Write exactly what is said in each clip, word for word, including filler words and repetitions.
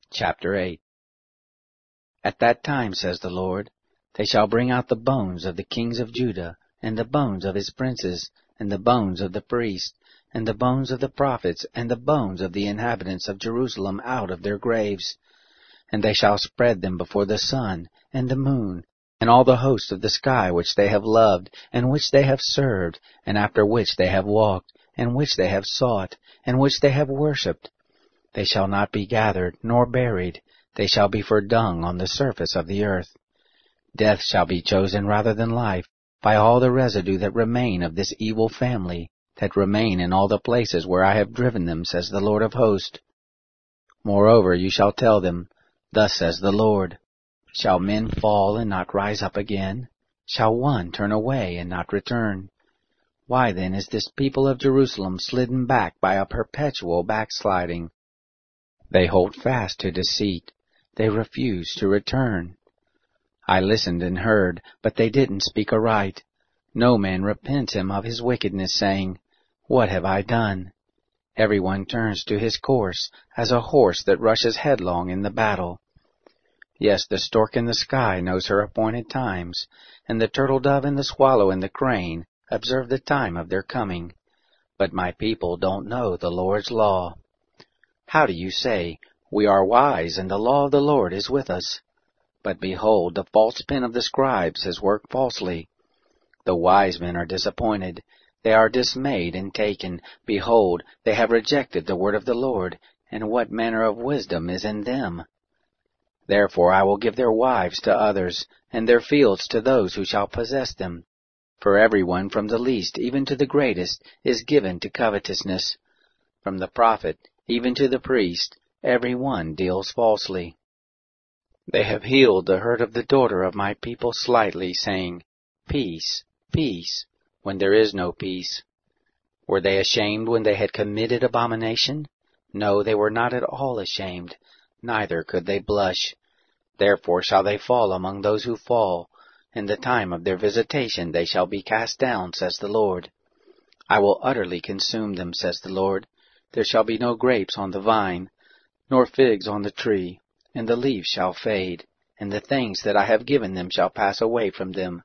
Chapter eight. At that time, says the Lord, they shall bring out the bones of the kings of Judah, and the bones of his princes, and the bones of the priests, and the bones of the prophets, and the bones of the inhabitants of Jerusalem out of their graves. And they shall spread them before the sun, and the moon, and all the hosts of the sky which they have loved, and which they have served, and after which they have walked, and which they have sought, and which they have worshipped. They shall not be gathered, nor buried. They shall be for dung on the surface of the earth. Death shall be chosen rather than life, by all the residue that remain of this evil family, that remain in all the places where I have driven them, says the Lord of hosts. Moreover, you shall tell them, Thus says the Lord, Shall men fall and not rise up again? Shall one turn away and not return? Why then is this people of Jerusalem slidden back by a perpetual backsliding? They hold fast to deceit. They refuse to return. I listened and heard, but they didn't speak aright. No man repents him of his wickedness, saying, What have I done? Everyone turns to his course, as a horse that rushes headlong in the battle. Yes, the stork in the sky knows her appointed times, and the turtle-dove and the swallow and the crane observe the time of their coming. But my people don't know the Lord's law. How do you say, We are wise, and the law of the Lord is with us? But behold, the false pen of the scribes has worked falsely. The wise men are disappointed. They are dismayed and taken. Behold, they have rejected the word of the Lord, and what manner of wisdom is in them? Therefore I will give their wives to others, and their fields to those who shall possess them. For everyone from the least even to the greatest is given to covetousness. From the prophet even to the priest, every one deals falsely. They have healed the hurt of the daughter of my people slightly, saying, Peace, peace, when there is no peace. Were they ashamed when they had committed abomination? No, they were not at all ashamed, neither could they blush. Therefore shall they fall among those who fall. In the time of their visitation they shall be cast down, says the Lord. I will utterly consume them, says the Lord. There shall be no grapes on the vine, nor figs on the tree, and the leaves shall fade, and the things that I have given them shall pass away from them.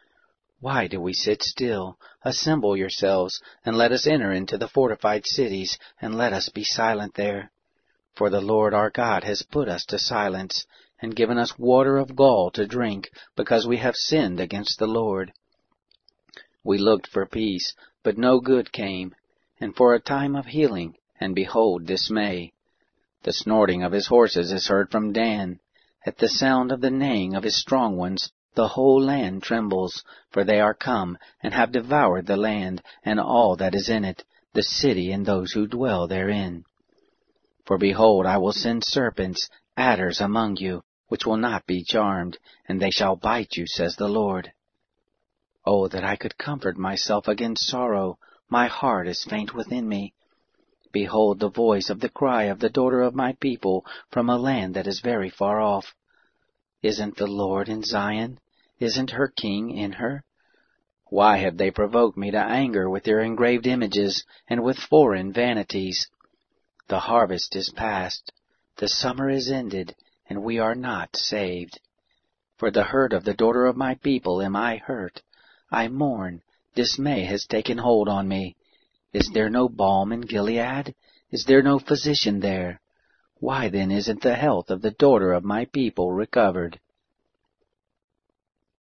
Why do we sit still? Assemble yourselves, and let us enter into the fortified cities, and let us be silent there. For the Lord our God has put us to silence, and given us water of gall to drink, because we have sinned against the Lord. We looked for peace, but no good came, and for a time of healing, and behold dismay. The snorting of his horses is heard from Dan. At the sound of the neighing of his strong ones, the whole land trembles, for they are come, and have devoured the land, and all that is in it, the city and those who dwell therein. For behold, I will send serpents, adders among you, which will not be charmed, and they shall bite you, says the Lord. Oh, that I could comfort myself against sorrow! My heart is faint within me. Behold the voice of the cry of the daughter of my people from a land that is very far off. Isn't the Lord in Zion? Isn't her King in her? Why have they provoked me to anger with their engraved images and with foreign vanities? The harvest is past, the summer is ended, and we are not saved. For the hurt of the daughter of my people am I hurt. I mourn. Dismay has taken hold on me. Is there no balm in Gilead? Is there no physician there? Why then isn't the health of the daughter of my people recovered?